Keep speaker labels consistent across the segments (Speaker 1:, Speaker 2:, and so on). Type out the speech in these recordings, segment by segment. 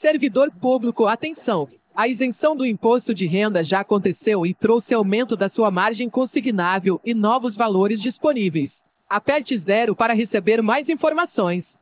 Speaker 1: Servidor público, atenção! A isenção do imposto de renda já aconteceu e trouxe aumento da sua margem consignável e novos valores disponíveis. Aperte 0 para receber mais informações.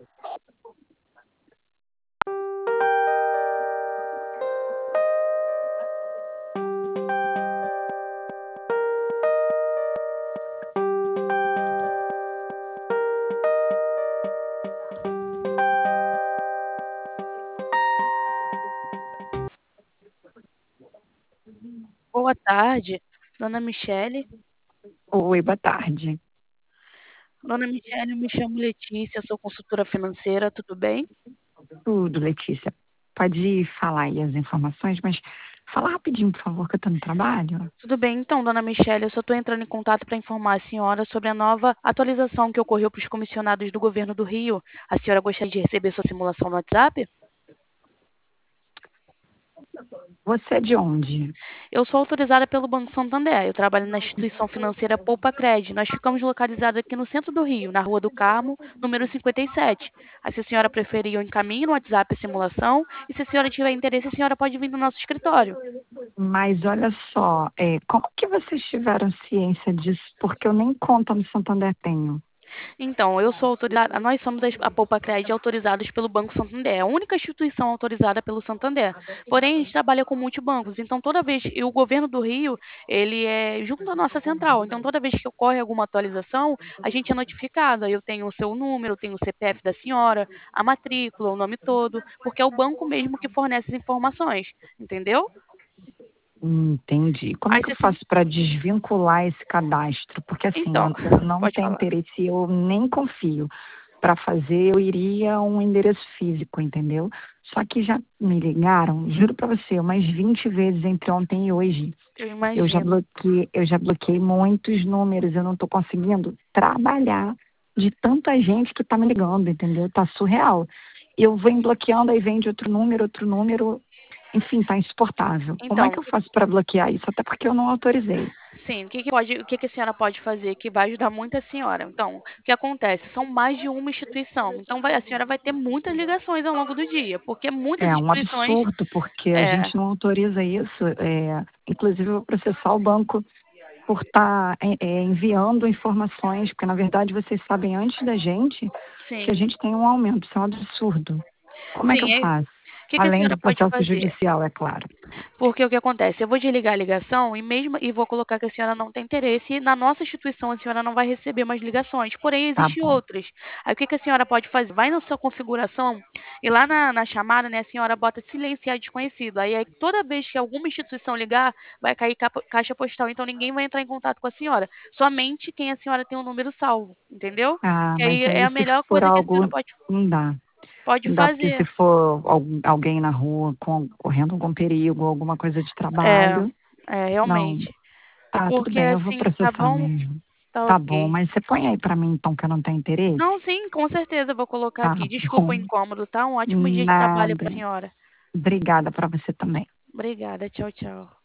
Speaker 2: Boa tarde, dona Michele.
Speaker 3: Oi, boa tarde.
Speaker 2: Dona Michele, eu me chamo Letícia, sou consultora financeira, tudo bem?
Speaker 3: Tudo, Letícia. Pode falar aí as informações, mas fala rapidinho, por favor, que eu tô no trabalho.
Speaker 2: Tudo bem, então, dona Michele, eu só estou entrando em contato para informar a senhora sobre a nova atualização que ocorreu para os comissionados do governo do Rio. A senhora gostaria de receber sua simulação no WhatsApp?
Speaker 3: Você é de onde?
Speaker 2: Eu sou autorizada pelo Banco Santander, eu trabalho na instituição financeira Poupa Cred. Nós ficamos localizados aqui no centro do Rio, na Rua do Carmo, número 57. Aí, se a senhora preferir, eu encaminho no WhatsApp a simulação, e se a senhora tiver interesse, a senhora pode vir no nosso escritório.
Speaker 3: Mas olha só, como que vocês tiveram ciência disso? Porque eu nem conta no Santander tenho.
Speaker 2: Então, eu sou autorizada, nós somos a Poupa Cred autorizados pelo Banco Santander, é a única instituição autorizada pelo Santander. Porém, a gente trabalha com multibancos, então toda vez, e o governo do Rio, ele é junto à nossa central, então toda vez que ocorre alguma atualização, a gente é notificada. Eu tenho o seu número, eu tenho o CPF da senhora, a matrícula, o nome todo, porque é o banco mesmo que fornece as informações, entendeu?
Speaker 3: Entendi. Como é
Speaker 2: Aí
Speaker 3: que eu
Speaker 2: você,
Speaker 3: faço para desvincular esse cadastro? Porque assim,
Speaker 2: então,
Speaker 3: eu não
Speaker 2: pode
Speaker 3: tenho
Speaker 2: falar.
Speaker 3: interesse, eu nem confio. Para fazer, eu iria a um endereço físico, entendeu? Só que já me ligaram, juro para você, umas 20 vezes entre ontem e hoje.
Speaker 2: Eu imagino.
Speaker 3: Eu já bloqueei muitos números, eu não estou conseguindo trabalhar de tanta gente que está me ligando, entendeu? Tá surreal. Eu venho bloqueando, aí vem de outro número, enfim, tá insuportável. Como é que
Speaker 2: Então,
Speaker 3: eu faço para bloquear isso? Até porque eu não autorizei.
Speaker 2: sim, o que que a senhora pode fazer que vai ajudar muito a senhora? Então, o que acontece? São mais de uma instituição. Então, a senhora vai ter muitas ligações ao longo do dia, porque muitas
Speaker 3: É um
Speaker 2: instituições.
Speaker 3: absurdo, porque a
Speaker 2: É,
Speaker 3: gente não autoriza isso. Inclusive, eu vou processar o banco por estar enviando informações, porque na verdade vocês sabem antes da gente que a
Speaker 2: sim,
Speaker 3: gente tem um aumento. Isso é um absurdo. Como é que eu
Speaker 2: sim.
Speaker 3: faço?
Speaker 2: O que que a
Speaker 3: Além
Speaker 2: senhora
Speaker 3: do
Speaker 2: pode
Speaker 3: processo
Speaker 2: fazer?
Speaker 3: judicial, é claro.
Speaker 2: Porque o que acontece? Eu vou desligar a ligação e vou colocar que a senhora não tem interesse e na nossa instituição a senhora não vai receber mais ligações, porém
Speaker 3: Tá
Speaker 2: existem
Speaker 3: bom.
Speaker 2: outras. Aí o que que a senhora pode fazer? Vai na sua configuração e lá na chamada, né, a senhora bota silenciar desconhecido. Aí toda vez que alguma instituição ligar, vai cair caixa postal, então ninguém vai entrar em contato com a senhora. Somente quem a senhora tem um número salvo, entendeu?
Speaker 3: Ah,
Speaker 2: Que
Speaker 3: mas
Speaker 2: aí é
Speaker 3: aí
Speaker 2: a
Speaker 3: se
Speaker 2: melhor
Speaker 3: for
Speaker 2: coisa que a senhora
Speaker 3: algo, não dá.
Speaker 2: pode
Speaker 3: Não dá porque
Speaker 2: fazer.
Speaker 3: se for alguém na rua correndo algum perigo, alguma coisa de
Speaker 2: É,
Speaker 3: trabalho, não.
Speaker 2: realmente.
Speaker 3: Tá, tudo
Speaker 2: Porque
Speaker 3: bem, eu vou
Speaker 2: assim, tá
Speaker 3: processar
Speaker 2: bom?
Speaker 3: mesmo.
Speaker 2: Tá
Speaker 3: Tá bom,
Speaker 2: ok.
Speaker 3: mas você põe aí pra mim então que eu não tenho interesse?
Speaker 2: Não, sim, com certeza, eu vou colocar
Speaker 3: Tá
Speaker 2: aqui. Desculpa o
Speaker 3: bom.
Speaker 2: incômodo, tá? Um ótimo dia de trabalho para a
Speaker 3: Nada.
Speaker 2: senhora.
Speaker 3: Obrigada para você também.
Speaker 2: Obrigada, tchau, tchau.